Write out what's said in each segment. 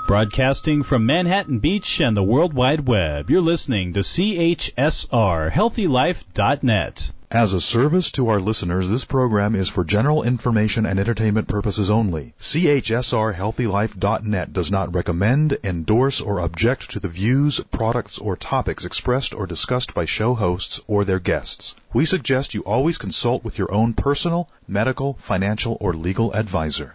Broadcasting from Manhattan Beach and the World Wide Web, you're listening to CHSR, HealthyLife.net. As a service to our listeners, this program is for general information and entertainment purposes only. CHSR HealthyLife.net does not recommend, endorse, or object to the views, products, or topics expressed or discussed by show hosts or their guests. We suggest you always consult with your own personal, medical, financial, or legal advisor.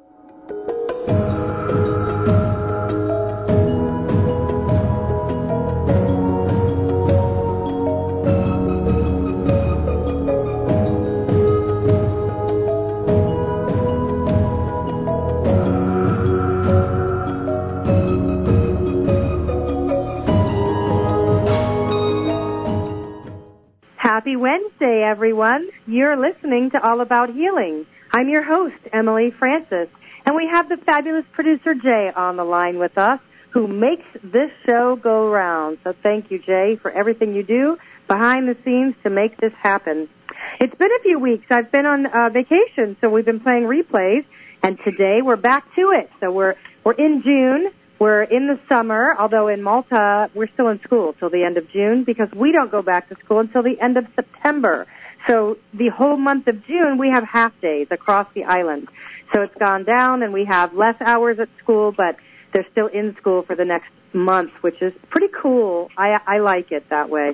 Happy Wednesday, everyone. You're listening to All About Healing. I'm your host, Emily Francis, and we have the fabulous producer, Jay, on the line with us, who makes this show go round. So thank you, Jay, for everything you do behind the scenes to make this happen. It's been a few weeks. I've been on vacation, so we've been playing replays, and today we're back to it. So we're in June. We're in the summer, although in Malta we're still in school till the end of June because we don't go back to school until the end of September. So the whole month of June we have half days across the island. So it's gone down and we have less hours at school, but they're still in school for the next month, which is pretty cool. I like it that way.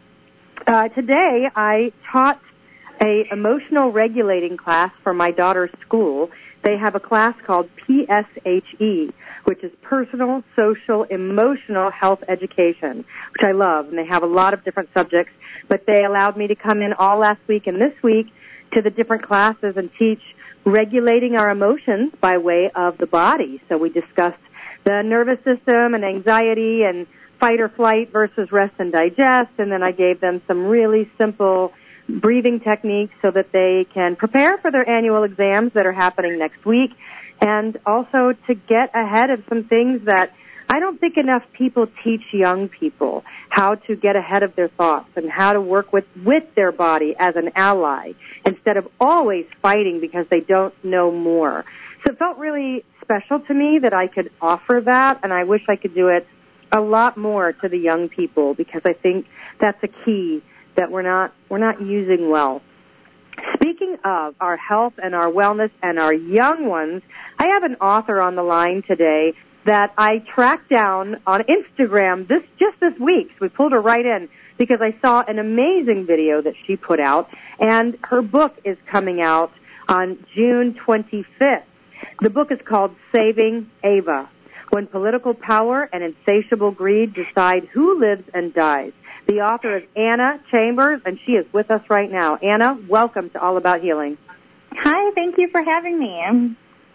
Today I taught a emotional regulating class for my daughter's school. They have a class called PSHE, which is Personal, Social, Emotional Health Education, which I love. And they have a lot of different subjects, but they allowed me to come in all last week and this week to the different classes and teach regulating our emotions by way of the body. So we discussed the nervous system and anxiety and fight or flight versus rest and digest, and then I gave them some really simple breathing techniques so that they can prepare for their annual exams that are happening next week, and also to get ahead of some things that I don't think enough people teach young people, how to get ahead of their thoughts and how to work with their body as an ally instead of always fighting because they don't know more. So it felt really special to me that I could offer that, and I wish I could do it a lot more to the young people because I think that's a key that we're not using well. Speaking of our health and our wellness and our young ones, I have an author on the line today that I tracked down on Instagram this week. So we pulled her right in because I saw an amazing video that she put out, and her book is coming out on June 25th. The book is called Saving Ava, When Political Power and Insatiable Greed Decide Who Lives and Dies. The author is Anna Chambers, and she is with us right now. Anna, welcome to All About Healing. Hi, thank you for having me.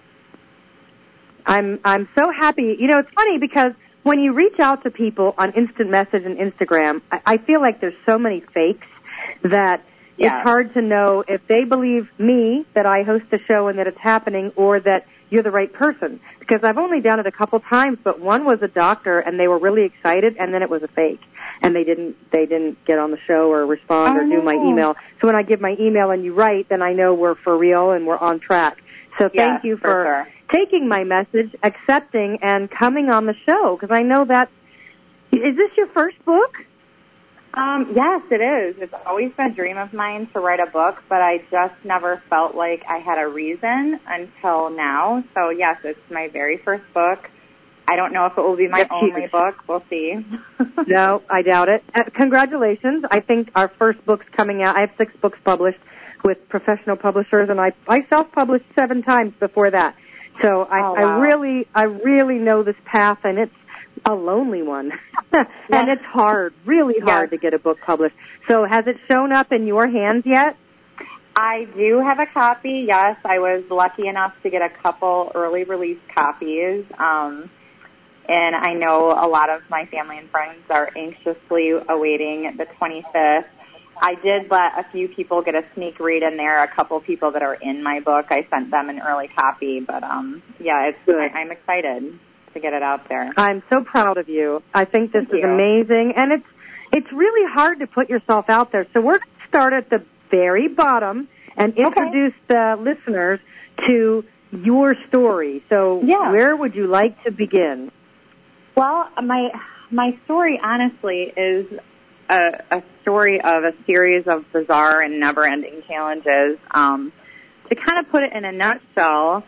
I'm so happy. You know, it's funny because when you reach out to people on instant message and Instagram, I feel like there's so many fakes that it's hard to know if they believe me, that I host the show and that it's happening, or that you're the right person. Because I've only done it a couple times, but one was a doctor and they were really excited, and then it was a fake. And they didn't get on the show or respond or do my email. So when I give my email and you write, then I know we're for real and we're on track. So thank you for taking my message, accepting, and coming on the show, because I know that. Is this your first book? Yes, it is. It's always been a dream of mine to write a book, but I just never felt like I had a reason until now. So, yes, it's my very first book. I don't know if it will be my only book. We'll see. No, I doubt it. Congratulations. I think our first book's coming out. I have 6 books published with professional publishers, and I self-published 7 times before that. So I really know this path, and it's a lonely one. And it's hard, really hard to get a book published. So has it shown up in your hands yet? I do have a copy, yes. I was lucky enough to get a couple early release copies. And I know a lot of my family and friends are anxiously awaiting the 25th. I did let a few people get a sneak read in there, a couple people that are in my book. I sent them an early copy, but it's good. I'm excited to get it out there. I'm so proud of you. I think this is amazing, and it's really hard to put yourself out there. So we're going to start at the very bottom and introduce the listeners to your story. So where would you like to begin? Well, my story, honestly, is a story of a series of bizarre and never-ending challenges. To kind of put it in a nutshell,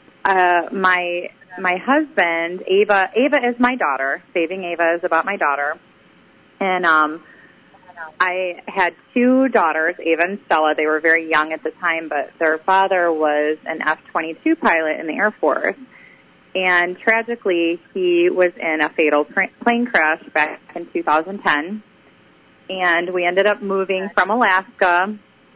my husband, Ava is my daughter. Saving Ava is about my daughter. And I had two daughters, Ava and Stella. They were very young at the time, but their father was an F-22 pilot in the Air Force. And tragically, he was in a fatal plane crash back in 2010. And we ended up moving from Alaska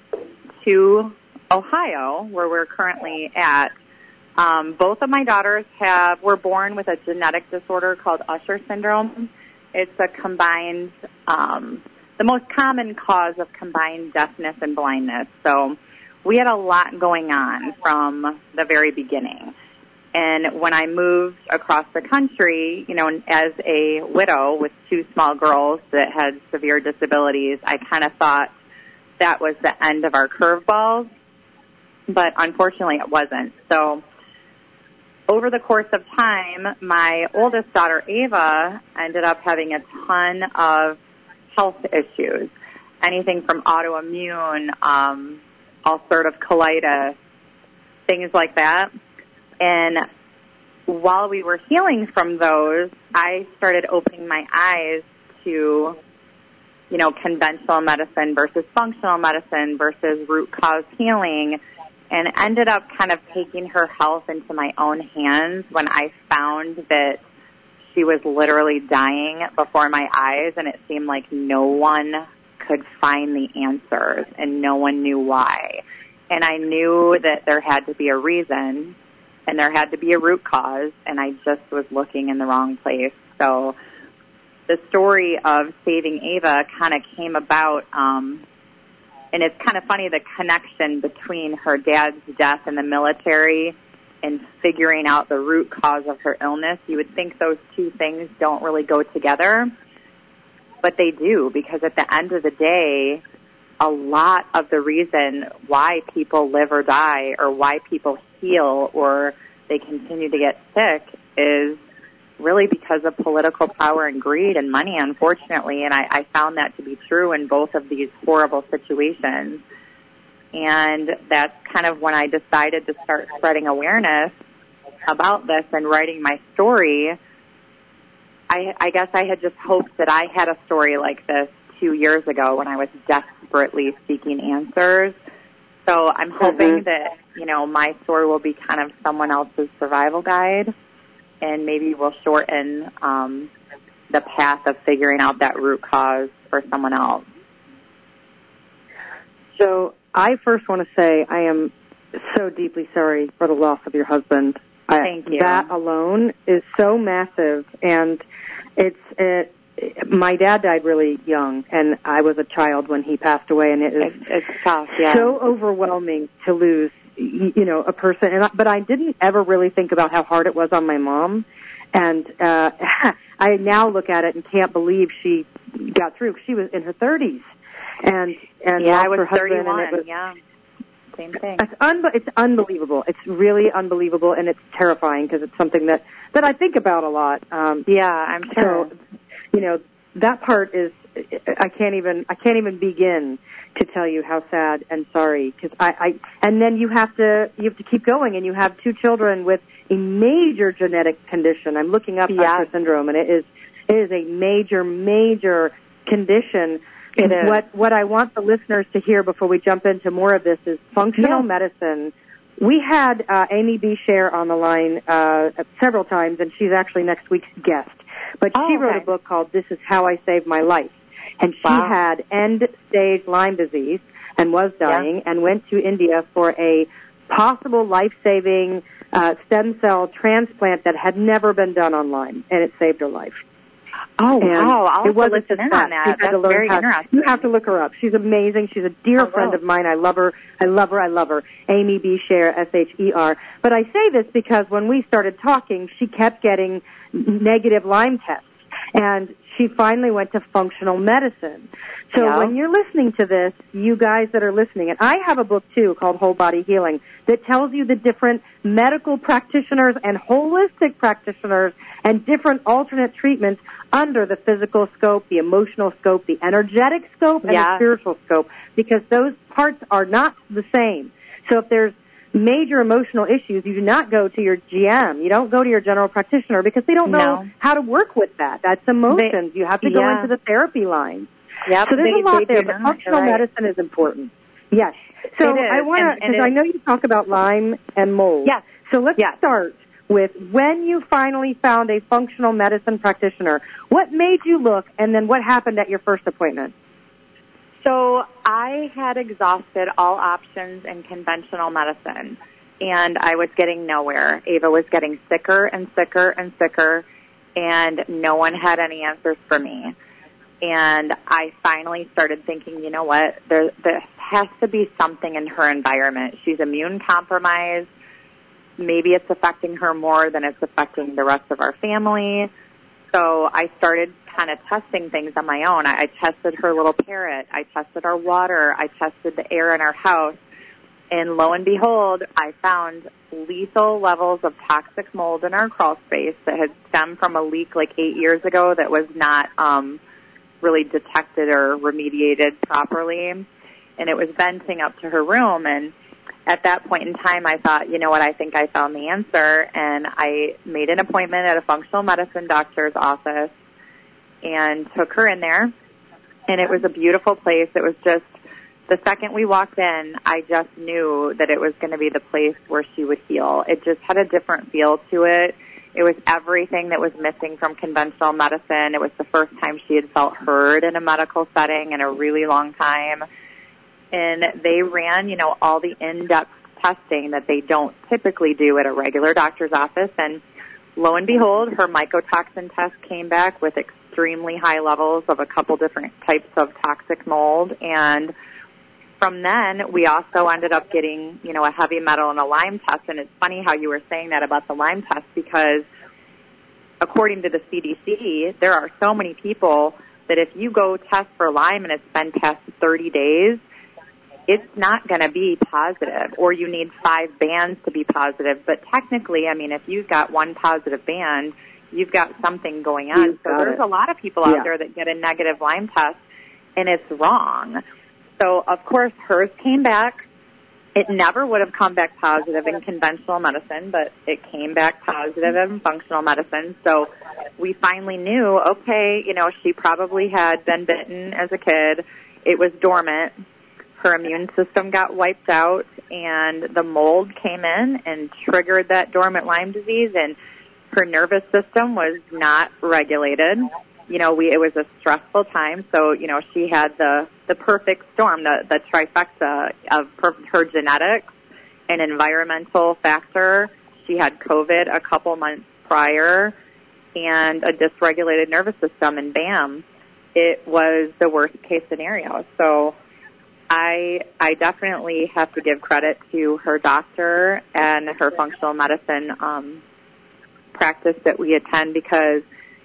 to Ohio, where we're currently at. Both of my daughters were born with a genetic disorder called Usher syndrome. It's a combined, the most common cause of combined deafness and blindness. So we had a lot going on from the very beginning. And when I moved across the country, as a widow with two small girls that had severe disabilities, I kind of thought that was the end of our curveballs. But unfortunately, it wasn't. So over the course of time, my oldest daughter, Ava, ended up having a ton of health issues, anything from autoimmune, ulcerative colitis, things like that. And while we were healing from those, I started opening my eyes to, conventional medicine versus functional medicine versus root cause healing, and ended up kind of taking her health into my own hands when I found that she was literally dying before my eyes, and it seemed like no one could find the answers and no one knew why. And I knew that there had to be a reason and there had to be a root cause, and I just was looking in the wrong place. So the story of Saving Ava kind of came about, and it's kind of funny, the connection between her dad's death in the military and figuring out the root cause of her illness. You would think those two things don't really go together, but they do, because at the end of the day, a lot of the reason why people live or die, or why people heal or they continue to get sick, is really because of political power and greed and money, unfortunately. And I found that to be true in both of these horrible situations. And that's kind of when I decided to start spreading awareness about this and writing my story. I guess I had just hoped that I had a story like this 2 years ago when I was desperately seeking answers. So I'm hoping that, my story will be kind of someone else's survival guide, and maybe will shorten the path of figuring out that root cause for someone else. So I first want to say I am so deeply sorry for the loss of your husband. Thank you. That alone is so massive, and my dad died really young, and I was a child when he passed away, and it's tough, yeah. So overwhelming to lose, a person. But I didn't ever really think about how hard it was on my mom, and I now look at it and can't believe she got through. She was in her 30s, and yeah, I was her husband, 31. and it was, yeah, same thing. It's unbelievable. It's really unbelievable, and it's terrifying because it's something that I think about a lot. Yeah, I'm sure. So, that part is, I can't even begin to tell you how sad and sorry, because and then you have to keep going, and you have two children with a major genetic condition. I'm looking up Usher syndrome, and it is a major condition. It is. What I want the listeners to hear before we jump into more of this is functional medicine. We had Amy B. Scher on the line several times, and she's actually next week's guest. But she wrote a book called This Is How I Saved My Life. And she had end-stage Lyme disease and was dying and went to India for a possible life-saving stem cell transplant that had never been done on Lyme, and it saved her life. Oh, wow. I'll have to listen in on that. That's very interesting. You have to look her up. She's amazing. She's a dear friend of mine. I love her. Amy B. Scher, S-H-E-R. But I say this because when we started talking, she kept getting negative Lyme tests. And she finally went to functional medicine. So when you're listening to this, you guys that are listening, and I have a book too called Whole Body Healing that tells you the different medical practitioners and holistic practitioners and different alternate treatments under the physical scope, the emotional scope, the energetic scope, and the spiritual scope, because those parts are not the same. So if there's major emotional issues, you do not go to your GM. You don't go to your general practitioner because they don't know how to work with that. That's emotions. You have to go into the therapy line. Yep, so there's a lot there, but functional medicine is important. Yes. So I want to, because I know you talk about Lyme and mold. Yes. So let's start with when you finally found a functional medicine practitioner. What made you look, and then what happened at your first appointment? So I had exhausted all options in conventional medicine, and I was getting nowhere. Ava was getting sicker and sicker and sicker, and no one had any answers for me. And I finally started thinking, you know what, there has to be something in her environment. She's immune compromised. Maybe it's affecting her more than it's affecting the rest of our family. So I started kind of testing things on my own. I tested her little parrot. I tested our water. I tested the air in our house. And lo and behold, I found lethal levels of toxic mold in our crawl space that had stemmed from a leak like 8 years ago that was not really detected or remediated properly. And it was venting up to her room. And at that point in time, I thought, you know what, I think I found the answer. And I made an appointment at a functional medicine doctor's office and took her in there. And it was a beautiful place. It was just, the second we walked in, I just knew that it was going to be the place where she would heal. It just had a different feel to it. It was everything that was missing from conventional medicine. It was the first time she had felt heard in a medical setting in a really long time. And they ran, you know, all the in-depth testing that they don't typically do at a regular doctor's office. And lo and behold, her mycotoxin test came back with extremely high levels of a couple different types of toxic mold. And from then, we also ended up getting, you know, a heavy metal and a Lyme test. And it's funny how you were saying that about the Lyme test, because according to the CDC, there are so many people that if you go test for Lyme and it's been past 30 days, it's not going to be positive, or you need 5 bands to be positive. But technically, I mean, if you've got one positive band, you've got something going on. So there's a lot of people out there that get a negative Lyme test, and it's wrong. So, of course, hers came back. It never would have come back positive in conventional medicine, but it came back positive in functional medicine. So we finally knew, okay, you know, she probably had been bitten as a kid. It was dormant. Her immune system got wiped out, and the mold came in and triggered that dormant Lyme disease, and her nervous system was not regulated. You know, it was a stressful time, so, you know, she had the perfect storm, the trifecta of her genetics and environmental factor. She had COVID a couple months prior and a dysregulated nervous system, and bam, it was the worst case scenario. So I definitely have to give credit to her doctor and her functional medicine practice that we attend, because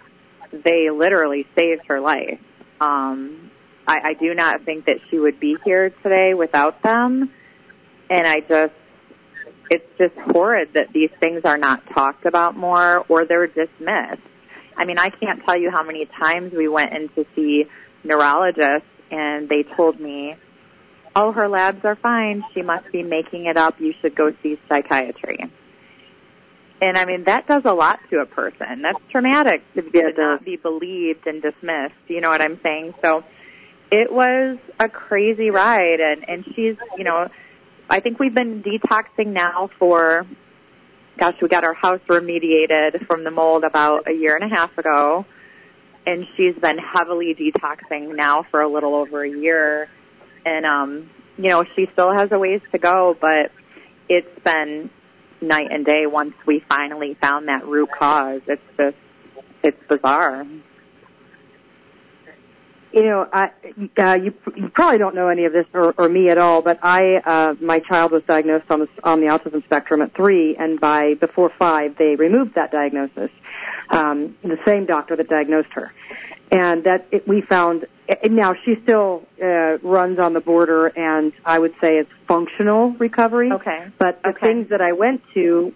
they literally saved her life. I do not think that she would be here today without them. And it's just horrid that these things are not talked about more, or they're dismissed. I mean, I can't tell you how many times we went in to see neurologists, and they told me, oh, her labs are fine. She must be making it up. You should go see psychiatry. And, I mean, that does a lot to a person. That's traumatic to not be believed and dismissed. You know what I'm saying? So it was a crazy ride. And she's, you know, I think we've been detoxing now for, we got our house remediated from the mold about 1.5 years ago. And she's been heavily detoxing now for a little over a year. And, you know, she still has a ways to go, but it's been night and day once we finally found that root cause. It's bizarre. You probably don't know any of this or me at all, but my child was diagnosed on the autism spectrum at 3, and before 5, they removed that diagnosis. The same doctor that diagnosed her. And we found, now she still runs on the border, and I would say it's functional recovery. Okay. But the things that I went to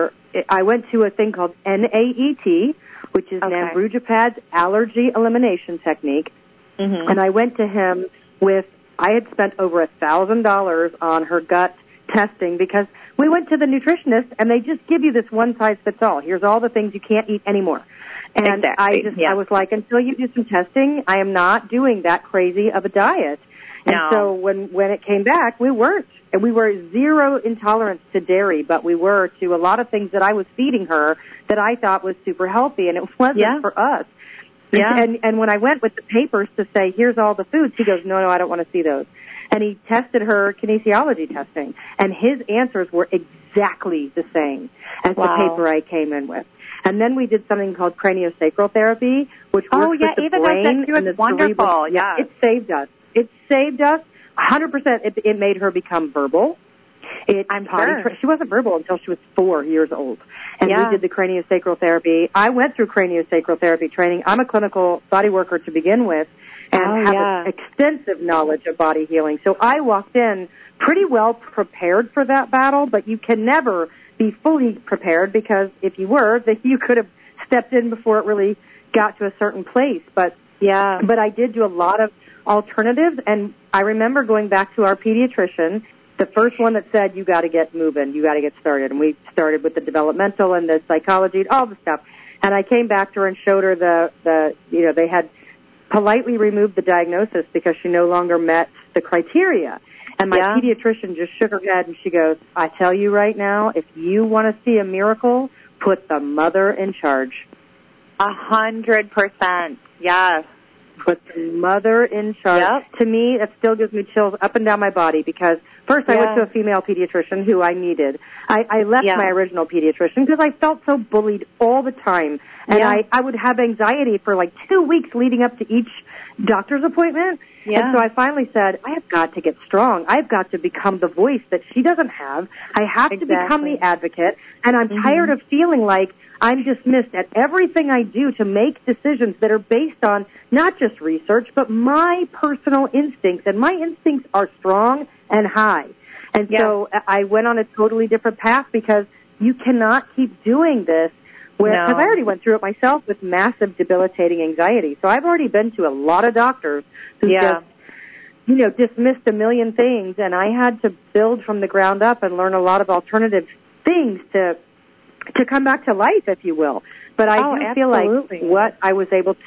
a thing called NAET, which is Nambrujapad's allergy elimination technique. Mm-hmm. And I went to him I had spent over $1,000 on her gut testing because we went to the nutritionist and they just give you this one-size-fits-all. Here's all the things you can't eat anymore. And exactly. I was like, until you do some testing, I am not doing that crazy of a diet. And so when it came back, we were zero intolerance to dairy, but we were to a lot of things that I was feeding her that I thought was super healthy, and it wasn't for us. Yeah. And when I went with the papers to say, here's all the foods, he goes, no, I don't want to see those. And he tested her kinesiology testing, and his answers were exactly the same as the paper I came in with. And then we did something called craniosacral therapy, which works with the Ava brain. Does that too. It's wonderful. Yeah. It saved us. It saved us 100%. It made her become verbal. I'm sure. She wasn't verbal until she was 4 years old. And we did the craniosacral therapy. I went through craniosacral therapy training. I'm a clinical body worker to begin with and have extensive knowledge of body healing. So I walked in pretty well prepared for that battle, but you can never be fully prepared because if you were, then you could have stepped in before it really got to a certain place. But I did do a lot of alternatives, and I remember going back to our pediatrician, the first one that said, you got to get moving, you got to get started. And we started with the developmental and the psychology and all the stuff. And I came back to her and showed her they had politely removed the diagnosis because she no longer met the criteria. And my pediatrician just shook her head and she goes, I tell you right now, if you want to see a miracle, put the mother in charge. 100%. Yes. Put the mother in charge. Yep. To me, it still gives me chills up and down my body because first I went to a female pediatrician who I needed. I left my original pediatrician because I felt so bullied all the time. And I would have anxiety for like 2 weeks leading up to each doctor's appointment. Yeah. And so I finally said, I have got to get strong. I've got to become the voice that she doesn't have. I have to become the advocate. And I'm tired of feeling like I'm dismissed at everything I do to make decisions that are based on not just research, but my personal instincts. And my instincts are strong and high. And so I went on a totally different path because you cannot keep doing this. Because I already went through it myself with massive debilitating anxiety. So I've already been to a lot of doctors who just, dismissed a million things, and I had to build from the ground up and learn a lot of alternative things to come back to life, if you will. But I do feel like what I was able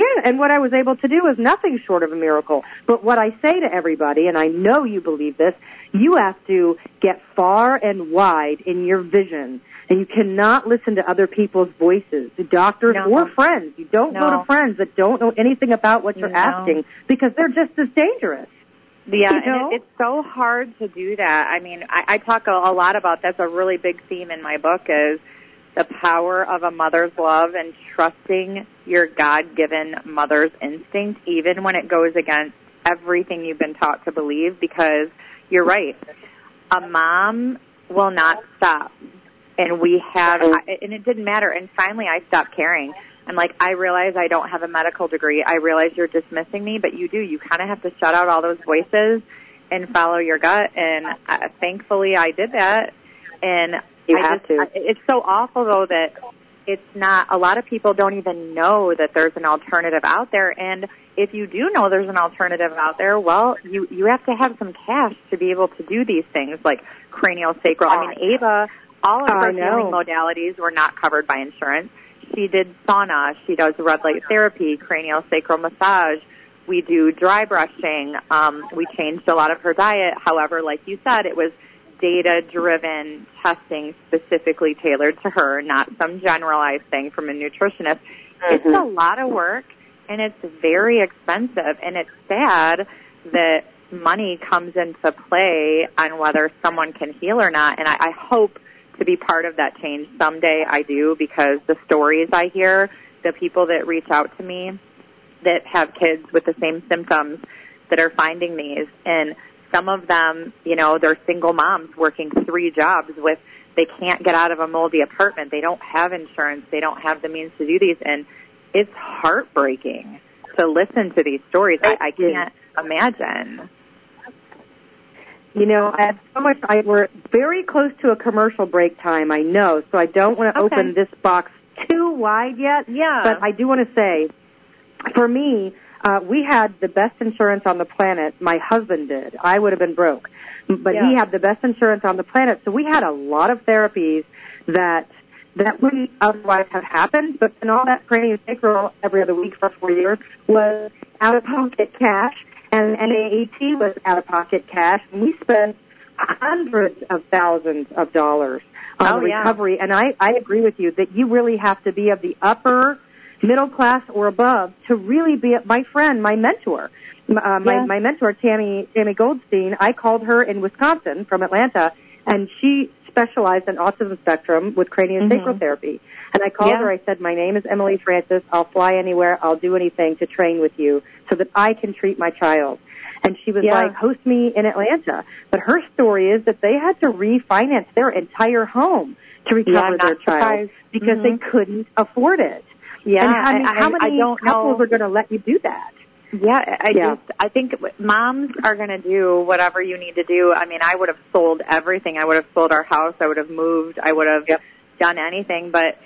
to do is nothing short of a miracle. But what I say to everybody, and I know you believe this, you have to get far and wide in your vision. And you cannot listen to other people's voices, the doctors or friends. You don't go to friends that don't know anything about what you're asking because they're just as dangerous. Yeah, and it's so hard to do that. I mean, I talk a lot about that's a really big theme in my book is the power of a mother's love and trusting your God-given mother's instinct, even when it goes against everything you've been taught to believe, because you're right. A mom will not stop. And and it didn't matter. And finally I stopped caring. I'm like, I realize I don't have a medical degree. I realize you're dismissing me, but you do. You kind of have to shut out all those voices and follow your gut. And thankfully I did that. And it's so awful though that it's not, a lot of people don't even know that there's an alternative out there. And if you do know there's an alternative out there, well, you have to have some cash to be able to do these things like craniosacral. I mean, Ava, all of her healing modalities were not covered by insurance. She did sauna. She does red light therapy, craniosacral massage. We do dry brushing. We changed a lot of her diet. However, like you said, it was data-driven testing specifically tailored to her, not some generalized thing from a nutritionist. Mm-hmm. It's a lot of work, and it's very expensive, and it's sad that money comes into play on whether someone can heal or not, and I hope to be part of that change someday. I do, because the stories I hear, the people that reach out to me, that have kids with the same symptoms that are finding these. And some of them, they're single moms working 3 jobs they can't get out of a moldy apartment. They don't have insurance. They don't have the means to do these. And it's heartbreaking to listen to these stories. I can't imagine. I have so much. We're very close to a commercial break time, I know, so I don't want to open this box too wide yet. Yeah. But I do want to say, for me, we had the best insurance on the planet. My husband did. I would have been broke. But he had the best insurance on the planet. So we had a lot of therapies that wouldn't otherwise have happened. But then all that craniosacral every other week for 4 years was out-of-pocket cash. And NAAT was out-of-pocket cash. And we spent hundreds of thousands of dollars on recovery. And I agree with you that you really have to be of the upper middle class or above to really be my friend, my mentor. My mentor, Tammy Goldstein, I called her in Wisconsin from Atlanta, and she specialized in autism spectrum with craniosacral therapy. And I called her. I said, my name is Emily Francis. I'll fly anywhere. I'll do anything to train with you so that I can treat my child. And she was like, host me in Atlanta. But her story is that they had to refinance their entire home to recover their child because they couldn't afford it. Yeah, and how many couples are going to let you do that? Yeah, I think moms are going to do whatever you need to do. I mean, I would have sold everything. I would have sold our house. I would have moved. I would have done anything. But,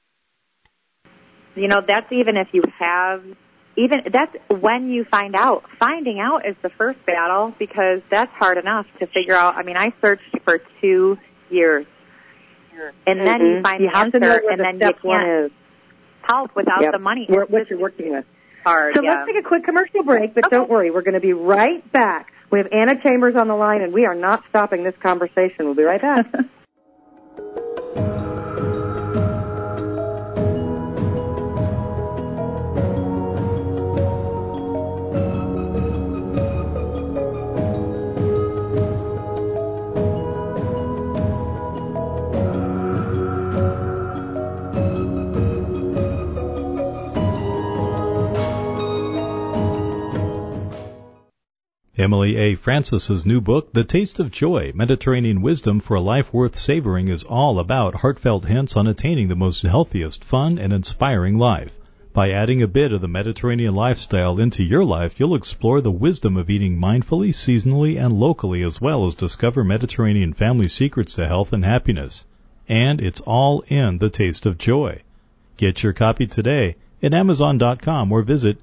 that's even if you have, that's when you find out. Finding out is the first battle because that's hard enough to figure out. I mean, I searched for 2 years. And then you find the answer, and then you can't help without the money. What you're working with. Hard, so let's take a quick commercial break, but don't worry. We're going to be right back. We have Anna Chambers on the line, and we are not stopping this conversation. We'll be right back. Emily A. Francis's new book, The Taste of Joy, Mediterranean Wisdom for a Life Worth Savoring, is all about heartfelt hints on attaining the most healthiest, fun, and inspiring life. By adding a bit of the Mediterranean lifestyle into your life, you'll explore the wisdom of eating mindfully, seasonally, and locally, as well as discover Mediterranean family secrets to health and happiness. And it's all in The Taste of Joy. Get your copy today at Amazon.com or visit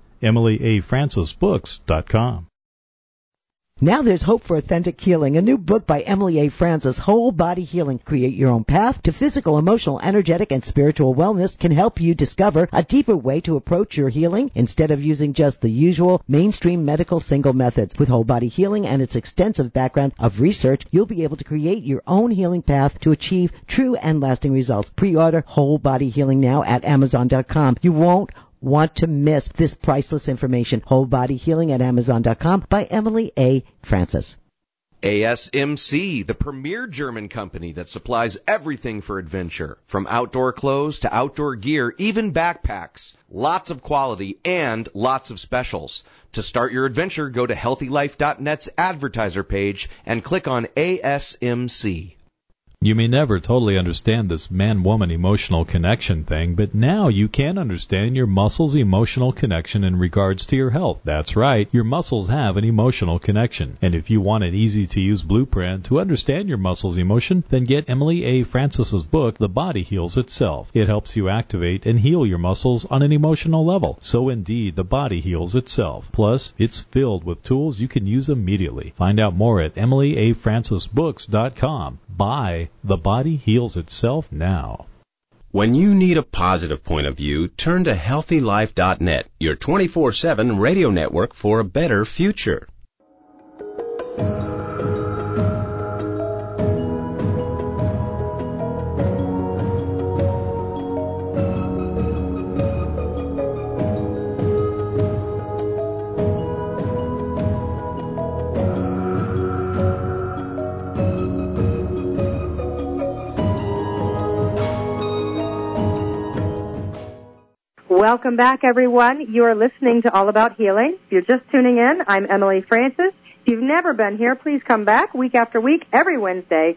EmilyAFrancisBooks.com. Now there's hope for authentic healing. A new book by Emily A. Francis, Whole Body Healing. Create your own path to physical, emotional, energetic, and spiritual wellness can help you discover a deeper way to approach your healing instead of using just the usual mainstream medical single methods. With Whole Body Healing and its extensive background of research, you'll be able to create your own healing path to achieve true and lasting results. Pre-order Whole Body Healing now at Amazon.com. You won't want to miss this priceless information. Whole Body Healing at Amazon.com by Emily A. Francis. ASMC, the premier German company that supplies everything for adventure, from outdoor clothes to outdoor gear, even backpacks. Lots of quality and lots of specials. To start your adventure, go to HealthyLife.net's advertiser page and click on ASMC. You may never totally understand this man-woman emotional connection thing, but now you can understand your muscles' emotional connection in regards to your health. That's right, your muscles have an emotional connection. And if you want an easy-to-use blueprint to understand your muscles' emotion, then get Emily A. Francis's book, The Body Heals Itself. It helps you activate and heal your muscles on an emotional level. So indeed, the body heals itself. Plus, it's filled with tools you can use immediately. Find out more at EmilyAFrancisBooks.com. Buy The Body Heals Itself now. When you need a positive point of view, turn to HealthyLife.net, your 24/7 radio network for a better future. Welcome back, everyone. You are listening to All About Healing. If you're just tuning in, I'm Emily Francis. If you've never been here, please come back week after week, every Wednesday.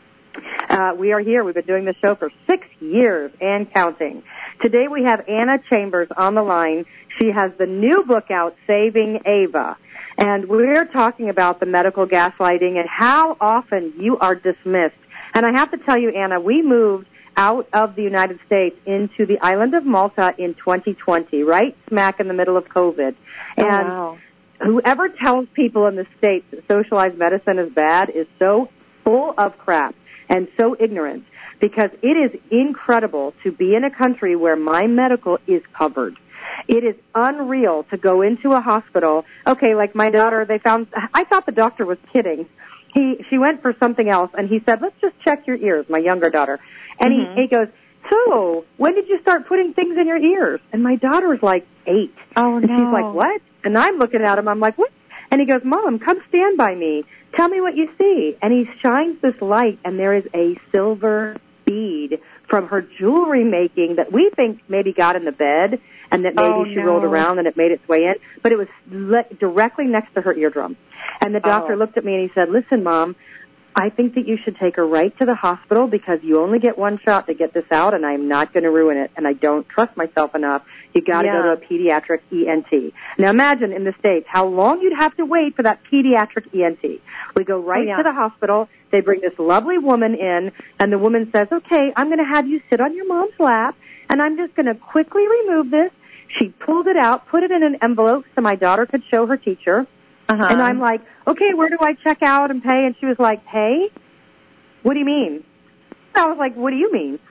We are here. We've been doing the show for 6 years and counting. Today we have Anna Chambers on the line. She has the new book out, Saving Ava. And we're talking about the medical gaslighting and how often you are dismissed. And I have to tell you, Anna, we moved out of the United States into the island of Malta in 2020, right smack in the middle of COVID. And whoever tells people in the States that socialized medicine is bad is so full of crap and so ignorant, because it is incredible to be in a country where my medical is covered. It is unreal to go into a hospital. Okay, like my daughter, I thought the doctor was kidding. She went for something else, and he said, let's just check your ears, my younger daughter. And he goes, so, when did you start putting things in your ears? And my daughter's like 8. Oh, and she's like, what? And I'm looking at him, I'm like, what? And he goes, Mom, come stand by me. Tell me what you see. And he shines this light, and there is a silver bead from her jewelry making that we think maybe got in the bed, and that maybe she rolled around and it made its way in. But it was directly next to her eardrum. And the doctor looked at me and he said, listen, Mom, I think that you should take her right to the hospital because you only get one shot to get this out, and I'm not going to ruin it, and I don't trust myself enough. You got to go to a pediatric ENT. Now imagine in the States how long you'd have to wait for that pediatric ENT. We go right to the hospital. They bring this lovely woman in, and the woman says, okay, I'm going to have you sit on your mom's lap, and I'm just going to quickly remove this. She pulled it out, put it in an envelope so my daughter could show her teacher. And I'm like, okay, where do I check out and pay? And she was like, pay? What do you mean? I was like, what do you mean?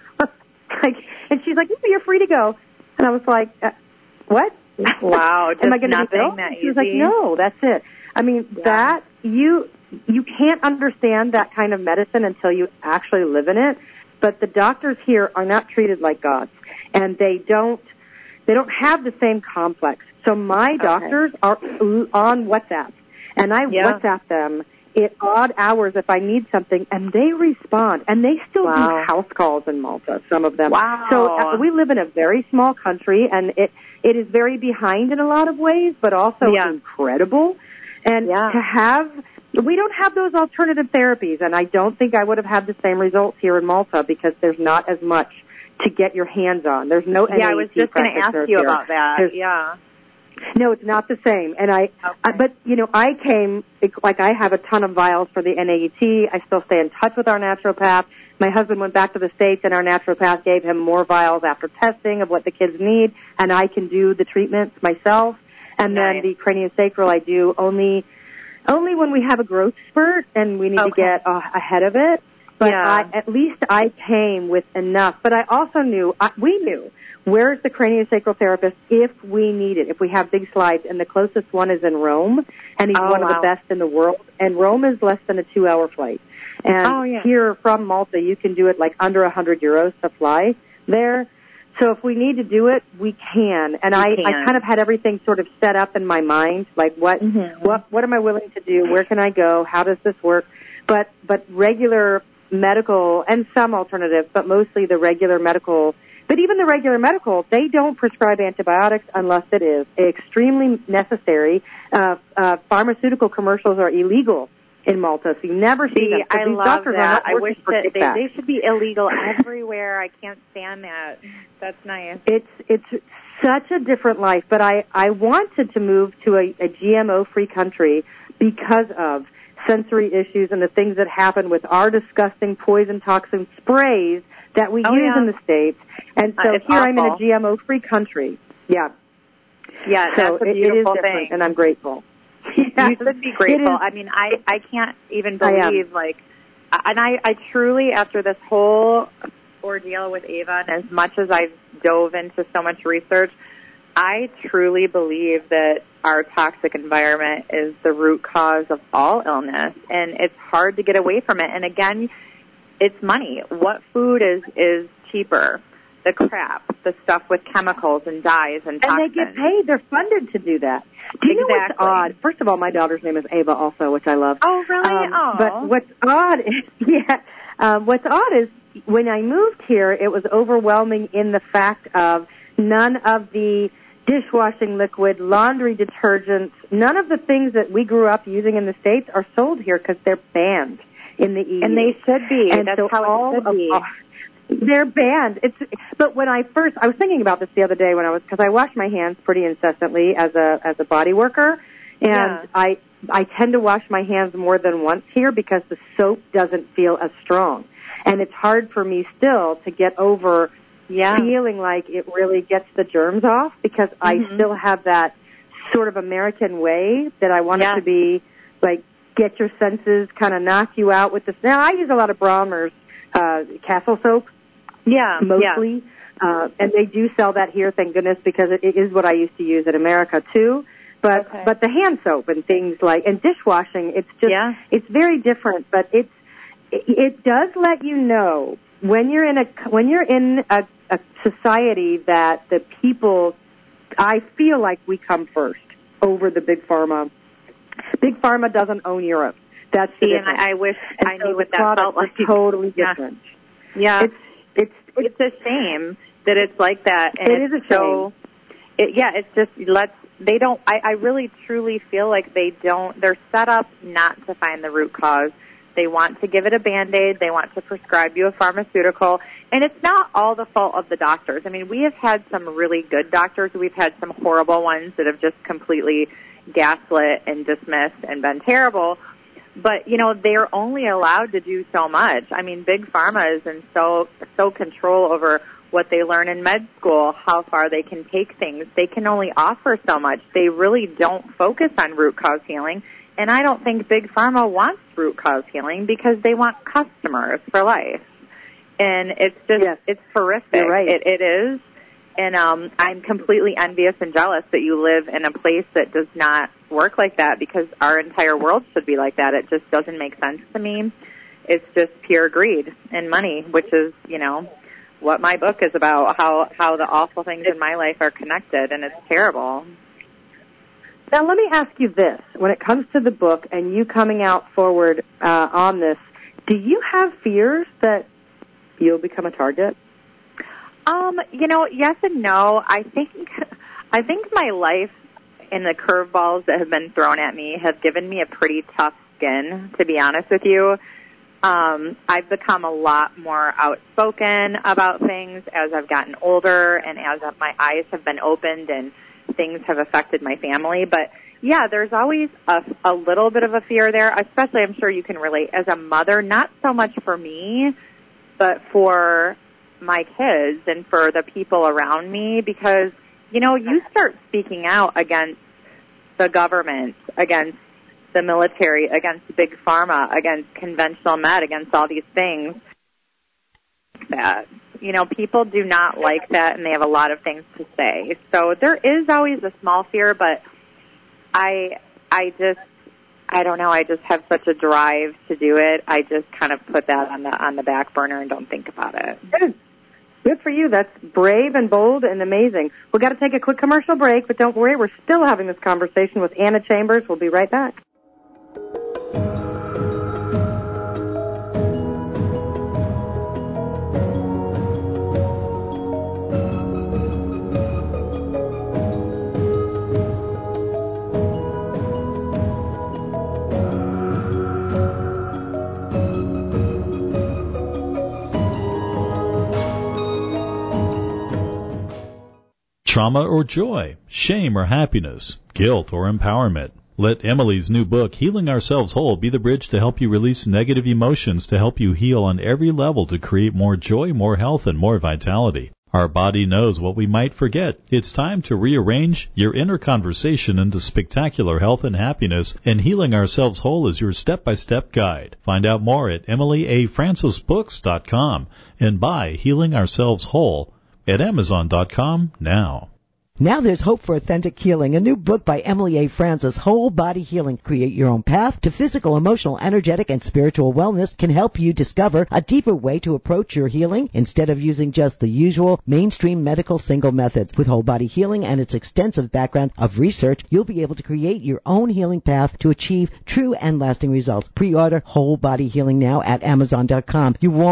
And she's like, you're free to go. And I was like, what? Wow. Am I going to be billed? She was like, no, that's it. I mean, that, you can't understand that kind of medicine until you actually live in it. But the doctors here are not treated like gods. And they don't have the same complex. So my doctors are on WhatsApp, and I WhatsApp them at odd hours if I need something, and they respond. And they still do house calls in Malta, some of them. Wow. So we live in a very small country, and it is very behind in a lot of ways, but also incredible. And we don't have those alternative therapies, and I don't think I would have had the same results here in Malta because there's not as much to get your hands on. There's no NAET. I was just going to ask you about that. No, it's not the same. And but I came, like I have a ton of vials for the NAET. I still stay in touch with our naturopath. My husband went back to the States, and our naturopath gave him more vials after testing of what the kids need, and I can do the treatments myself. And then the craniosacral I do only when we have a growth spurt and we need to get ahead of it. But at least I came with enough. But I also we knew where's the craniosacral therapist if we need it, if we have big slides. And the closest one is in Rome, and he's one of the best in the world. And Rome is less than a 2-hour flight. And here from Malta, you can do it like under €100 to fly there. So if we need to do it, we can. And I kind of had everything sort of set up in my mind, like what am I willing to do? Where can I go? How does this work? But regular medical and some alternatives, but mostly the regular medical. But even the regular medical, they don't prescribe antibiotics unless it is extremely necessary. Pharmaceutical commercials are illegal in Malta, so you never see them. I love that. I wish that they should be illegal everywhere. I can't stand that. That's nice. It's such a different life, but I wanted to move to a GMO-free country because of sensory issues and the things that happen with our disgusting poison toxin sprays that we use in the States. And so here I'm in a GMO-free country. Yeah, so that's a beautiful thing. And I'm grateful. You should be grateful. I mean, I can't even believe, I truly, after this whole ordeal with Ava, and as much as I've dove into so much research, I truly believe that our toxic environment is the root cause of all illness, and it's hard to get away from it. And again, it's money. What food is cheaper? The crap, the stuff with chemicals and dyes and toxins. And they get paid. They're funded to do that. Do you know what's odd? First of all, my daughter's name is Ava also, which I love. Oh, really? But what's odd is, what's odd is when I moved here, it was overwhelming in the fact of none of the dishwashing liquid, laundry detergents, none of the things that we grew up using in the States are sold here because they're banned in the EU. And they should be. And that's so how it should be. They're banned. But when I was thinking about this the other day because I wash my hands pretty incessantly as a body worker, and I tend to wash my hands more than once here because the soap doesn't feel as strong. And it's hard for me still to get over feeling like it really gets the germs off because I still have that sort of American way that I want it to be like get your senses, kind of knock you out with this. Now, I use a lot of Braumer's Castle soap. Yeah, mostly. Yeah. And they do sell that here, thank goodness, because it is what I used to use in America too. But the hand soap and things and dishwashing, it's just it's very different. But it does let you know when you're in a society that the people, I feel like we come first over the big pharma. Big pharma doesn't own Europe. That's the difference. And I wish I knew what that felt like. Totally different. Yeah. It's a shame that it's like that. And it is a shame. It's just I really truly feel like they're set up not to find the root cause. They want to give it a Band-Aid. They want to prescribe you a pharmaceutical. And it's not all the fault of the doctors. I mean, we have had some really good doctors. We've had some horrible ones that have just completely gaslit and dismissed and been terrible. But, they're only allowed to do so much. I mean, big pharma is in so control over what they learn in med school, how far they can take things. They can only offer so much. They really don't focus on root cause healing. And I don't think big pharma wants root cause healing because they want customers for life. And it's just, it's horrific. You're right. It is. And I'm completely envious and jealous that you live in a place that does not work like that because our entire world should be like that. It just doesn't make sense to me. It's just pure greed and money, which is, what my book is about, how the awful things in my life are connected, and it's terrible. Now, let me ask you this. When it comes to the book and you coming out forward on this, do you have fears that you'll become a target? Yes and no. I think my life and the curveballs that have been thrown at me have given me a pretty tough skin, to be honest with you. I've become a lot more outspoken about things as I've gotten older and as my eyes have been opened and things have affected my family. But, there's always a little bit of a fear there, especially I'm sure you can relate as a mother, not so much for me, but for my kids and for the people around me because, you start speaking out against the government, against the military, against big pharma, against conventional med, against all these things that, people do not like that and they have a lot of things to say. So there is always a small fear, but I don't know, I just have such a drive to do it. I just kind of put that on the back burner and don't think about it. Good for you. That's brave and bold and amazing. We've got to take a quick commercial break, but don't worry, we're still having this conversation with Anna Chambers. We'll be right back. Trauma or joy, shame or happiness, guilt or empowerment. Let Emily's new book, Healing Ourselves Whole, be the bridge to help you release negative emotions to help you heal on every level to create more joy, more health, and more vitality. Our body knows what we might forget. It's time to rearrange your inner conversation into spectacular health and happiness, and Healing Ourselves Whole is your step-by-step guide. Find out more at EmilyAFrancisBooks.com and buy Healing Ourselves Whole at Amazon.com now. Now there's hope for authentic healing. A new book by Emily A. Francis, Whole Body Healing. Create your own path to physical, emotional, energetic, and spiritual wellness can help you discover a deeper way to approach your healing instead of using just the usual mainstream medical single methods. With Whole Body Healing and its extensive background of research, you'll be able to create your own healing path to achieve true and lasting results. Pre-order Whole Body Healing now at Amazon.com. You won't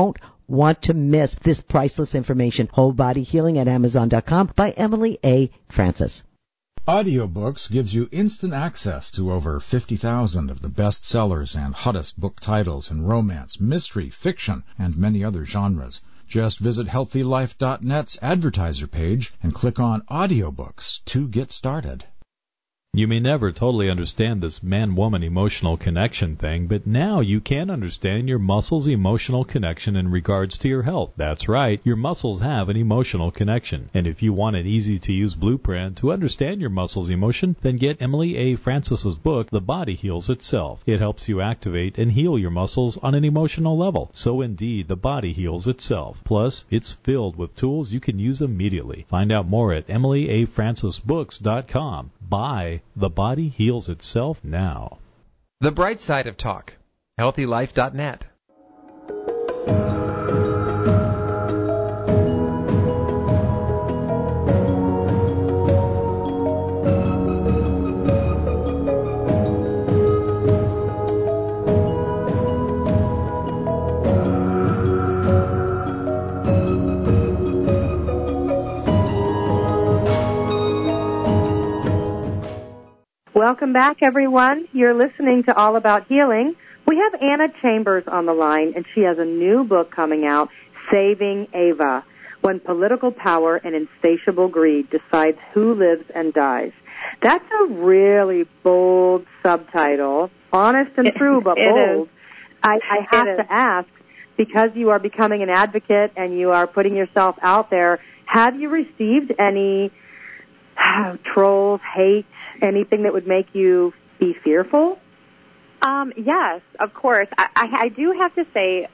want to miss this priceless information. Whole Body Healing at Amazon.com by Emily A. Francis. Audiobooks gives you instant access to over 50,000 of the best sellers and hottest book titles in romance, mystery, fiction, and many other genres. Just visit HealthyLife.net's advertiser page and click on Audiobooks to get started. You may never totally understand this man-woman emotional connection thing, but now you can understand your muscles' emotional connection in regards to your health. That's right, your muscles have an emotional connection. And if you want an easy-to-use blueprint to understand your muscles' emotion, then get Emily A. Francis's book, The Body Heals Itself. It helps you activate and heal your muscles on an emotional level. So indeed, the body heals itself. Plus, it's filled with tools you can use immediately. Find out more at EmilyAFrancisBooks.com. Buy The Body Heals Itself now. The Bright Side of Talk. HealthyLife.net. Welcome back, everyone. You're listening to All About Healing. We have Anna Chambers on the line, and she has a new book coming out, Saving Ava, When Political Power and Insatiable Greed Decides Who Lives and Dies. That's a really bold subtitle, honest and true, but bold. I have to ask, because you are becoming an advocate and you are putting yourself out there, have you received any trolls, hate, anything that would make you be fearful? Yes, of course. I do have to say,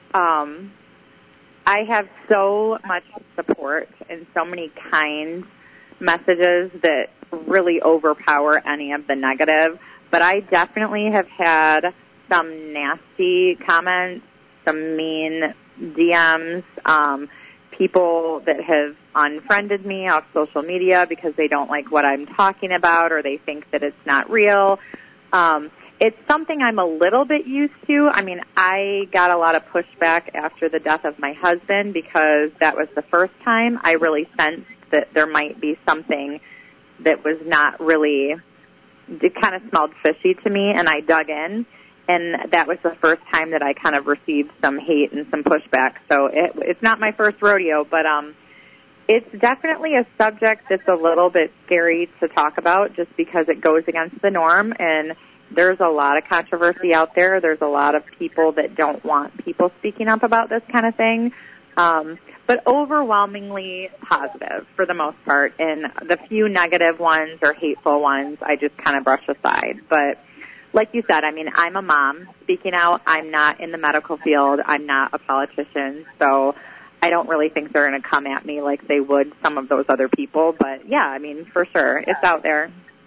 I have so much support and so many kind messages that really overpower any of the negative. But I definitely have had some nasty comments, some mean DMs, people that have unfriended me off social media because they don't like what I'm talking about or they think that it's not real. It's something I'm a little bit used to. I mean, I got a lot of pushback after the death of my husband because that was the first time I really sensed that there might be something that was not really, it kind of smelled fishy to me, and I dug in. And that was the first time that I kind of received some hate and some pushback. So it's not my first rodeo, but it's definitely a subject that's a little bit scary to talk about just because it goes against the norm. And there's a lot of controversy out there. There's a lot of people that don't want people speaking up about this kind of thing. But overwhelmingly positive for the most part. And the few negative ones or hateful ones, I just kind of brush aside. But like you said, I mean, I'm a mom speaking out. I'm not in the medical field. I'm not a politician. So I don't really think they're going to come at me like they would some of those other people. But, yeah, I mean, for sure, it's out there.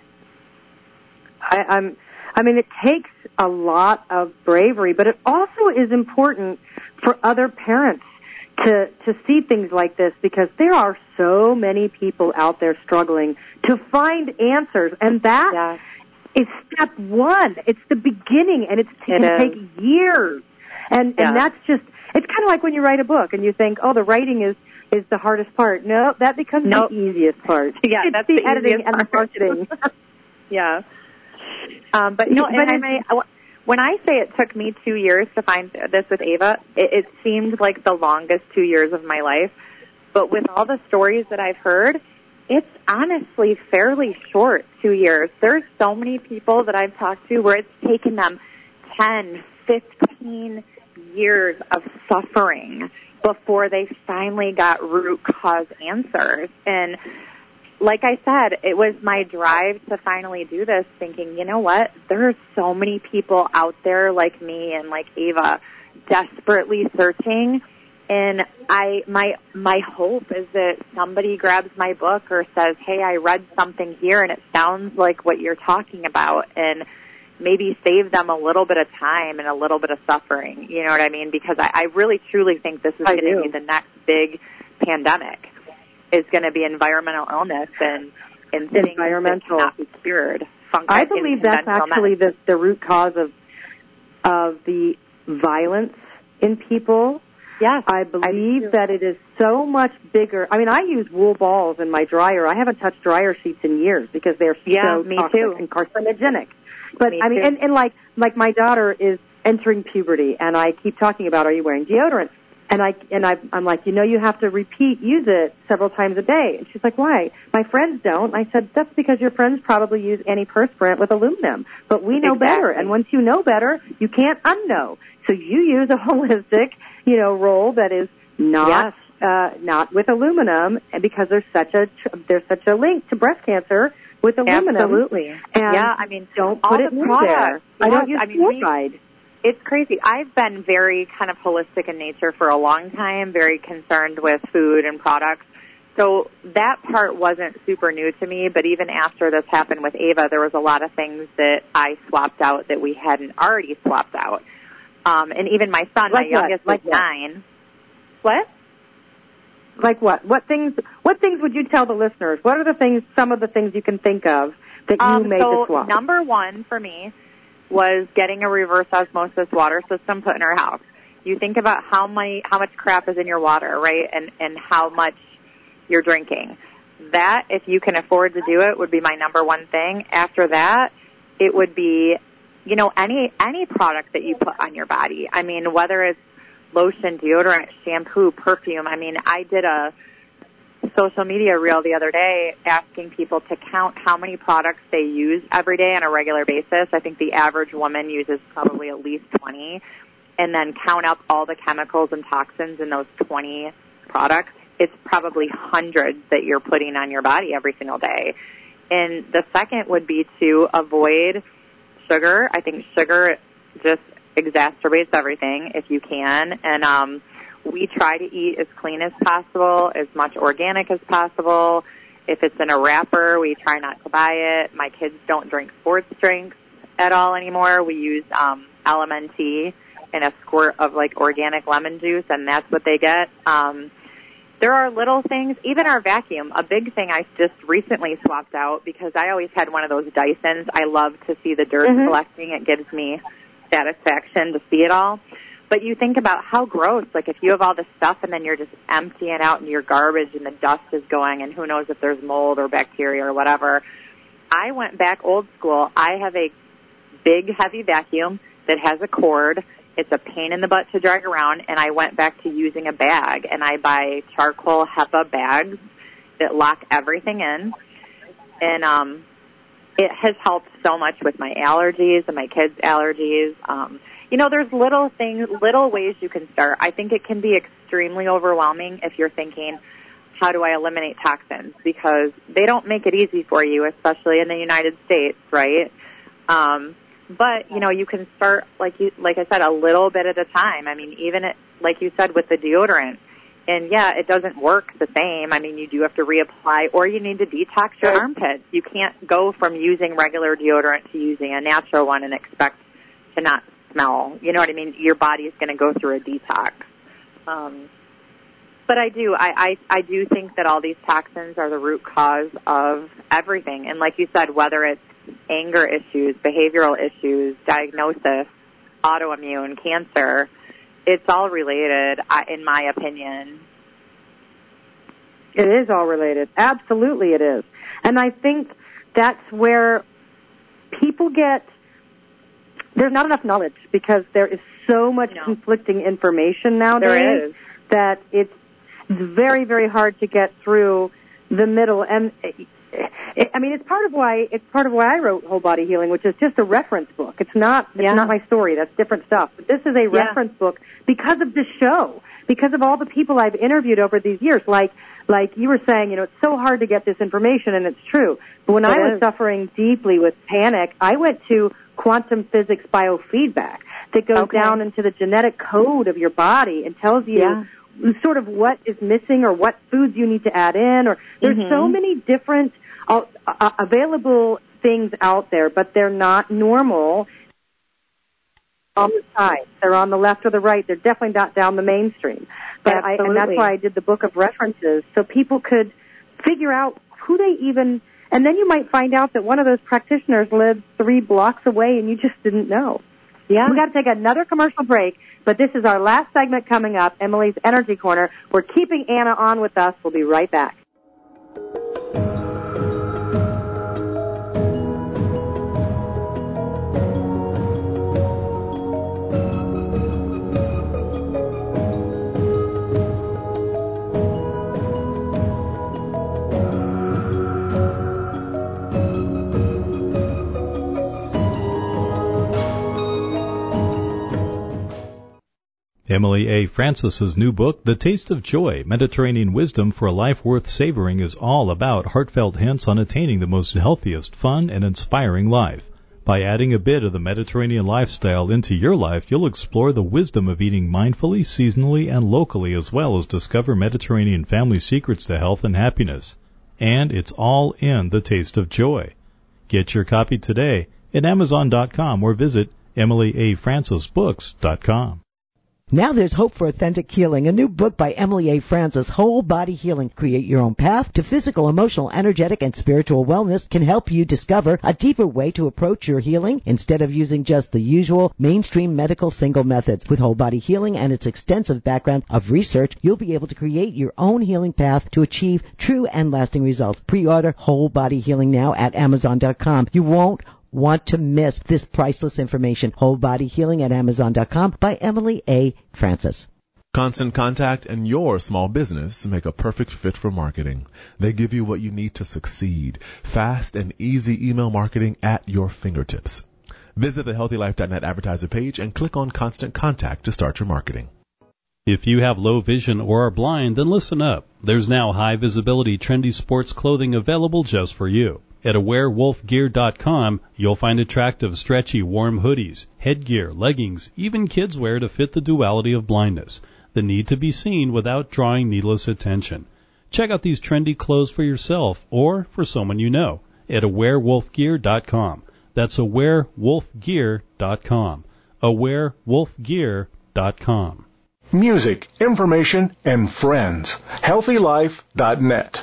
I mean, it takes a lot of bravery, but it also is important for other parents to see things like this because there are so many people out there struggling to find answers. And that is step one. It's the beginning, and it can take years. And that's just, it's kind of like when you write a book and you think, oh, the writing is the hardest part. No, that becomes the easiest part. Yeah, it's that's the the editing and the marketing. Yeah. But no, when I say it took me 2 years to find this with Ava, it seemed like the longest 2 years of my life. But with all the stories that I've heard, it's honestly fairly short, 2 years. There's so many people that I've talked to where it's taken them 10, 15 years of suffering before they finally got root cause answers. And like I said, it was my drive to finally do this thinking, you know what, there are so many people out there like me and like Ava desperately searching. And my hope is that somebody grabs my book or says, hey, I read something here and it sounds like what you're talking about, and maybe save them a little bit of time and a little bit of suffering. You know what I mean? Because I really truly think this is going to be the next big pandemic. Is going to be environmental illness and things that cannot be cured. I believe that's actually the root cause of the violence in people. Yes. I believe that it is so much bigger. I mean, I use wool balls in my dryer. I haven't touched dryer sheets in years because they're so toxic and carcinogenic. But I mean, and like my daughter is entering puberty, and I keep talking about, are you wearing deodorant? And I'm like, you have to use it several times a day. And she's like, why? My friends don't. And I said, that's because your friends probably use antiperspirant with aluminum. But we know better. And once you know better, you can't unknow. So you use a holistic, roll that is not with aluminum, and because there's such a link to breast cancer with aluminum. Absolutely. And don't put it in there. I don't use fluoride. It's crazy. I've been very kind of holistic in nature for a long time, very concerned with food and products. So that part wasn't super new to me, but even after this happened with Ava, there was a lot of things that I swapped out that we hadn't already swapped out. And even my son, my youngest, was 9. What? Like what? What things would you tell the listeners? What are some of the things you can think of that you made the swap? Number one for me was getting a reverse osmosis water system put in our house. You think about how much crap is in your water, right? And how much you're drinking. That, if you can afford to do it, would be my number one thing. After that, it would be, any product that you put on your body. I mean, whether it's lotion, deodorant, shampoo, perfume. I mean, I did a social media reel the other day asking people to count how many products they use every day on a regular basis. I think the average woman uses probably at least 20, and then count up all the chemicals and toxins in those 20 products. It's probably hundreds that you're putting on your body every single day. And the second would be to avoid sugar. I think sugar just exacerbates everything if you can. And we try to eat as clean as possible, as much organic as possible. If it's in a wrapper, we try not to buy it. My kids don't drink sports drinks at all anymore. We use LMNT and a squirt of organic lemon juice, and that's what they get. There are little things, even our vacuum. A big thing I just recently swapped out because I always had one of those Dysons. I love to see the dirt collecting. It gives me satisfaction to see it all. But you think about how gross, if you have all this stuff and then you're just emptying out into your garbage and the dust is going and who knows if there's mold or bacteria or whatever. I went back old school. I have a big, heavy vacuum that has a cord. It's a pain in the butt to drag around, and I went back to using a bag, and I buy charcoal HEPA bags that lock everything in. And it has helped so much with my allergies and my kids' allergies. There's little ways you can start. I think it can be extremely overwhelming if you're thinking, how do I eliminate toxins? Because they don't make it easy for you, especially in the United States, right? But, you can start, like I said, a little bit at a time. I mean, even like you said, with the deodorant. And, it doesn't work the same. I mean, you do have to reapply, or you need to detox your armpits. You can't go from using regular deodorant to using a natural one and expect to not smell. You know what I mean? Your body is going to go through a detox. But I do think that all these toxins are the root cause of everything. And like you said, whether it's anger issues, behavioral issues, diagnosis, autoimmune, cancer, it's all related, in my opinion. It is all related. Absolutely it is. And I think that's where people there's not enough knowledge because there is so much conflicting information nowadays. There is. That it's very, very hard to get through the middle. And it's part of why I wrote Whole Body Healing, which is just a reference book. It's not my story. That's different stuff. But this is a reference book because of this show, because of all the people I've interviewed over these years. Like you were saying, it's so hard to get this information, and it's true. But when I was suffering deeply with panic, I went to quantum physics biofeedback that goes down into the genetic code of your body and tells you sort of what is missing or what foods you need to add in. Or there's so many different available things out there, but they're not normal on the side. They're on the left or the right. They're definitely not down the mainstream. But and that's why I did the book of references, so people could figure out who they even. And then you might find out that one of those practitioners lives 3 blocks away, and you just didn't know. Yeah. We got to take another commercial break, but this is our last segment coming up, Emily's Energy Corner. We're keeping Anna on with us. We'll be right back. Emily A. Francis's new book, The Taste of Joy, Mediterranean Wisdom for a Life Worth Savoring, is all about heartfelt hints on attaining the most healthiest, fun, and inspiring life. By adding a bit of the Mediterranean lifestyle into your life, you'll explore the wisdom of eating mindfully, seasonally, and locally, as well as discover Mediterranean family secrets to health and happiness. And it's all in The Taste of Joy. Get your copy today at Amazon.com or visit EmilyAFrancisBooks.com. Now there's hope for authentic healing. A new book by Emily A. Francis, Whole Body Healing. Create your own path to physical, emotional, energetic, and spiritual wellness can help you discover a deeper way to approach your healing instead of using just the usual mainstream medical single methods. With Whole Body Healing and its extensive background of research, you'll be able to create your own healing path to achieve true and lasting results. Pre-order Whole Body Healing now at Amazon.com. You won't want to miss this priceless information. Whole Body Healing at Amazon.com by Emily A. Francis. Constant Contact and your small business make a perfect fit for marketing. They give you what you need to succeed. Fast and easy email marketing at your fingertips. Visit the HealthyLife.net advertiser page and click on Constant Contact to start your marketing. If you have low vision or are blind, then listen up. There's now high-visibility, trendy sports clothing available just for you. At AwareWolfGear.com, you'll find attractive, stretchy, warm hoodies, headgear, leggings, even kids wear to fit the duality of blindness, the need to be seen without drawing needless attention. Check out these trendy clothes for yourself or for someone you know at AwareWolfGear.com. That's AwareWolfGear.com. AwareWolfGear.com. Music, information, and friends. HealthyLife.net.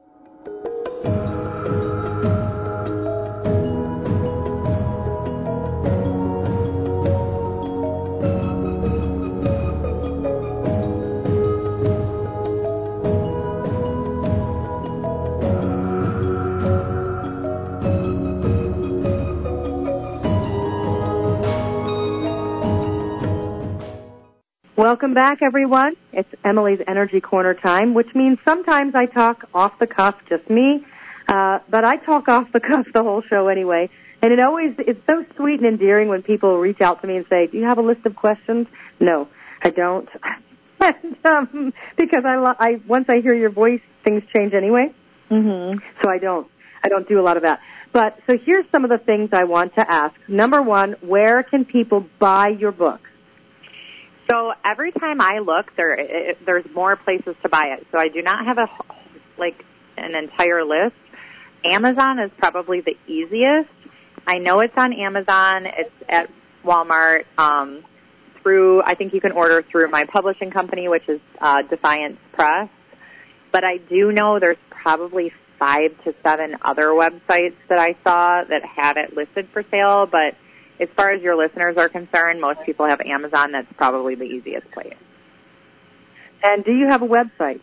Welcome back, everyone. It's Emily's Energy Corner time, which means sometimes I talk off the cuff, just me, but I talk off the cuff the whole show anyway. And it's so sweet and endearing when people reach out to me and say, do you have a list of questions? No, I don't. And, because once I hear your voice, things change anyway. Mm-hmm. So I don't do a lot of that. But so here's some of the things I want to ask. Number one, where can people buy your book? So every time I look, there's more places to buy it. So I do not have an entire list. Amazon is probably the easiest. I know it's on Amazon. It's at Walmart. I think you can order through my publishing company, which is Defiance Press. But I do know there's probably 5 to 7 other websites that I saw that had it listed for sale. But as far as your listeners are concerned, most people have Amazon. That's probably the easiest place. And do you have a website?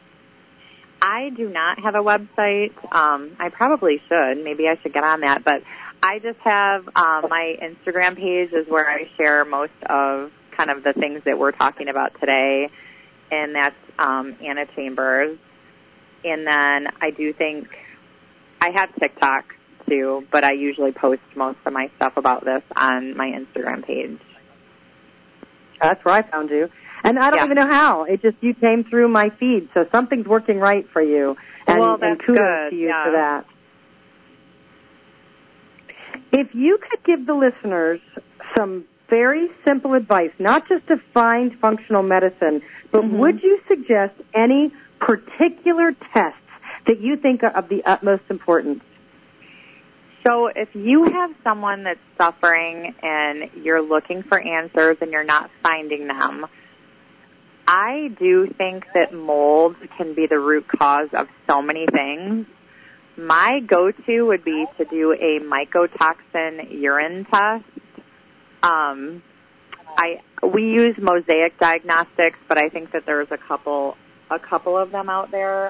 I do not have a website. I probably should. Maybe I should get on that. But I just have my Instagram page is where I share most of kind of the things that we're talking about today, and that's Anna Chambers. And then I do think I have TikTok too, but I usually post most of my stuff about this on my Instagram page. That's where I found you. And I don't even know how. It just, you came through my feed, so something's working right for you. And, well, that's and kudos good. to you for that. If you could give the listeners some very simple advice, not just to find functional medicine, but would you suggest any particular tests that you think are of the utmost importance? So if you have someone that's suffering and you're looking for answers and you're not finding them, I do think that mold can be the root cause of so many things. My go-to would be to do a mycotoxin urine test. We use Mosaic Diagnostics, but I think that there's a couple of them out there.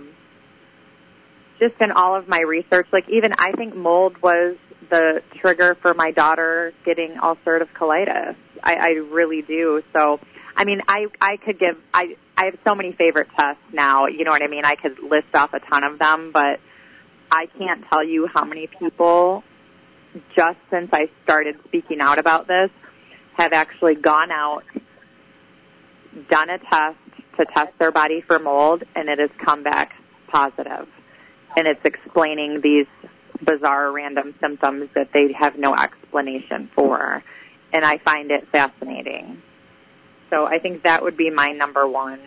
Just in all of my research, like even I think mold was the trigger for my daughter getting ulcerative colitis. I really do. So, I mean, I have so many favorite tests now, you know what I mean? I could list off a ton of them, but I can't tell you how many people, just since I started speaking out about this, have actually gone out, done a test to test their body for mold, and it has come back positive. And it's explaining these bizarre random symptoms that they have no explanation for. And I find it fascinating. So I think that would be my number one.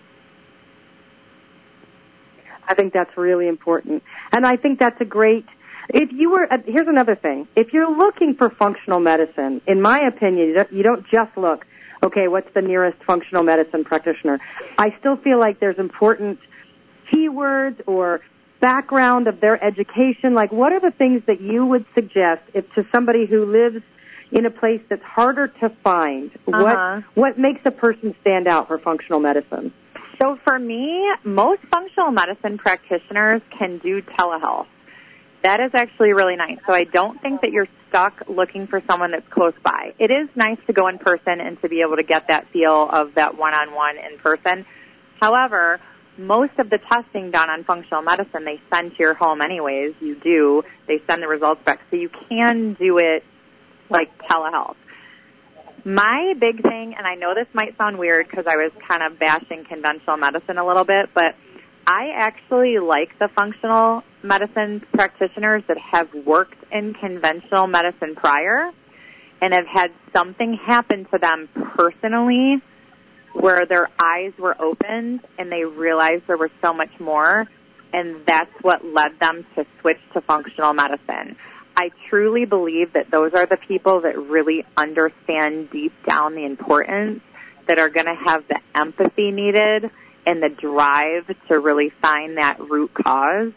I think that's really important. And I think that's a great, here's another thing. If you're looking for functional medicine, in my opinion, you don't just look, okay, what's the nearest functional medicine practitioner? I still feel like there's important keywords or background of their education. Like, what are the things that you would suggest to somebody who lives in a place that's harder to find? What makes a person stand out for functional medicine? So for me, most functional medicine practitioners can do telehealth. That is actually really nice. So I don't think that you're stuck looking for someone that's close by. It is nice to go in person and to be able to get that feel of that one-on-one in person. However, most of the testing done on functional medicine, they send to your home anyways. You do. They send the results back. So you can do it like telehealth. My big thing, and I know this might sound weird because I was kind of bashing conventional medicine a little bit, but I actually like the functional medicine practitioners that have worked in conventional medicine prior and have had something happen to them personally where their eyes were opened and they realized there was so much more, and that's what led them to switch to functional medicine. I truly believe that those are the people that really understand deep down the importance, that are going to have the empathy needed and the drive to really find that root cause.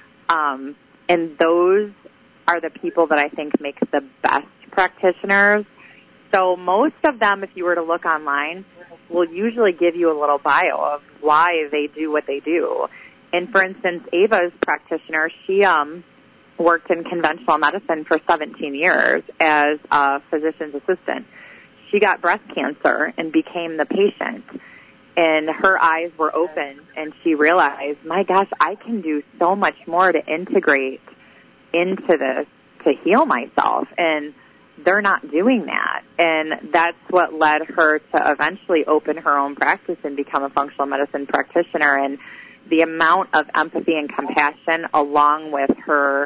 And those are the people that I think make the best practitioners. So most of them, if you were to look online, will usually give you a little bio of why they do what they do. And for instance, Ava's practitioner, she worked in conventional medicine for 17 years as a physician's assistant. She got breast cancer and became the patient. And her eyes were open, and she realized, my gosh, I can do so much more to integrate into this to heal myself. And they're not doing that. And that's what led her to eventually open her own practice and become a functional medicine practitioner. And the amount of empathy and compassion, along with her,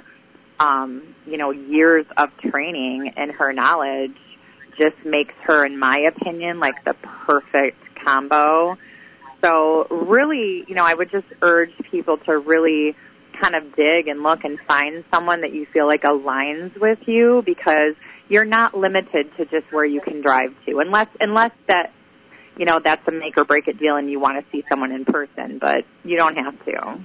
years of training and her knowledge, just makes her, in my opinion, like the perfect combo. So really, I would just urge people to really kind of dig and look and find someone that you feel like aligns with you, because you're not limited to just where you can drive to, unless that, that's a make or break it deal and you want to see someone in person, but you don't have to.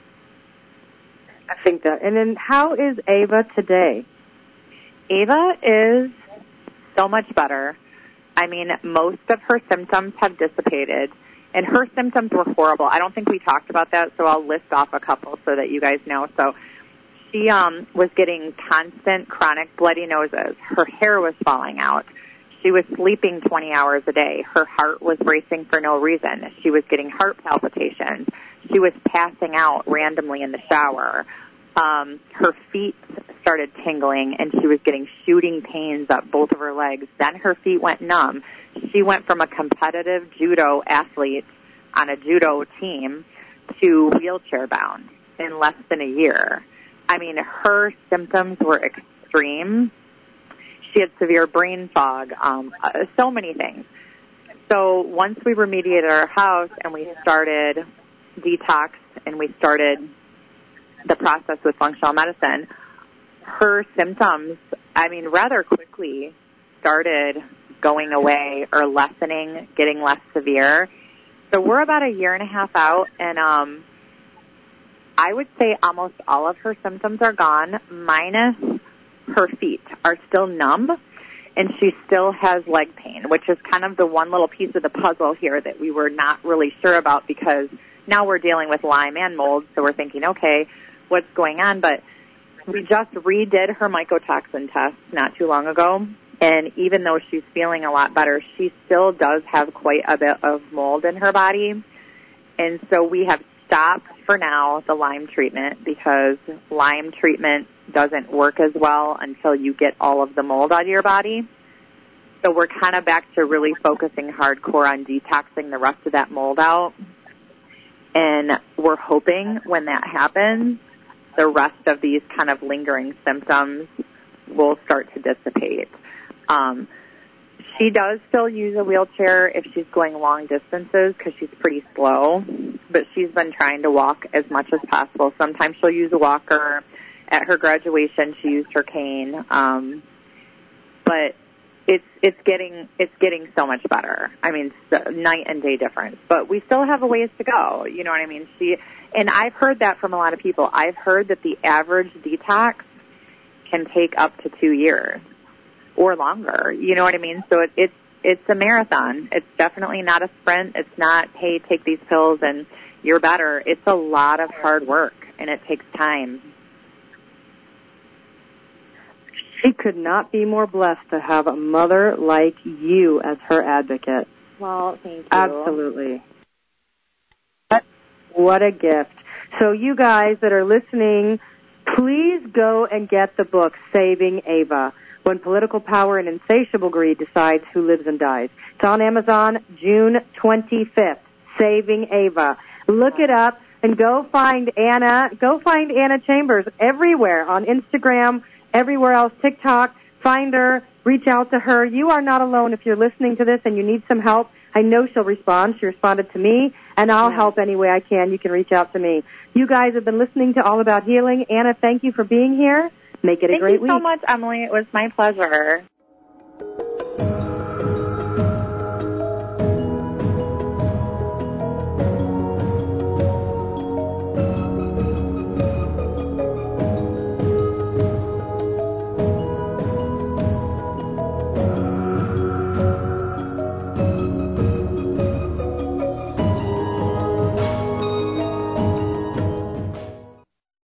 I think that. And then how is Ava today? Ava is so much better. I mean, most of her symptoms have dissipated, and her symptoms were horrible. I don't think we talked about that, so I'll list off a couple so that you guys know. So she was getting constant chronic bloody noses. Her hair was falling out. She was sleeping 20 hours a day. Her heart was racing for no reason. She was getting heart palpitations. She was passing out randomly in the shower. Her feet started tingling, and she was getting shooting pains up both of her legs. Then her feet went numb. She went from a competitive judo athlete on a judo team to wheelchair bound in less than a year. I mean, her symptoms were extreme. She had severe brain fog, so many things. So once we remediated our house and we started detox and we started the process with functional medicine, her symptoms, rather quickly started going away or lessening, getting less severe. So we're about a year and a half out, and I would say almost all of her symptoms are gone, minus her feet are still numb. and she still has leg pain, which is kind of the one little piece of the puzzle here that we were not really sure about, because now we're dealing with Lyme and mold, so we're thinking, okay, what's going on? But we just redid her mycotoxin test not too long ago, and even though she's feeling a lot better, she still does have quite a bit of mold in her body. And so we have stopped for now the Lyme treatment, because Lyme treatment doesn't work as well until you get all of the mold out of your body. So we're kind of back to really focusing hardcore on detoxing the rest of that mold out. And we're hoping when that happens, the rest of these kind of lingering symptoms will start to dissipate. She does still use a wheelchair if she's going long distances, because she's pretty slow, but she's been trying to walk as much as possible. Sometimes she'll use a walker. At her graduation, she used her cane, but it's getting so much better. I mean, night and day difference. But we still have a ways to go. You know what I mean? And I've heard that from a lot of people. I've heard that the average detox can take up to 2 years or longer. You know what I mean? So it's a marathon. It's definitely not a sprint. It's not, hey, take these pills and you're better. It's a lot of hard work, and it takes time. She could not be more blessed to have a mother like you as her advocate. Well, thank you. Absolutely. What a gift. So you guys that are listening, please go and get the book, Saving Ava, When Political Power and Insatiable Greed Decides Who Lives and Dies. It's on Amazon June 25th, Saving Ava. Look it up and go find Anna. Go find Anna Chambers everywhere, on Instagram, everywhere else, TikTok. Find her, reach out to her. You are not alone if you're listening to this and you need some help. I know she'll respond. She responded to me, and I'll help any way I can. You can reach out to me. You guys have been listening to All About Healing. Anna, thank you for being here. Make it a great week. Thank you so much, Emily. It was my pleasure.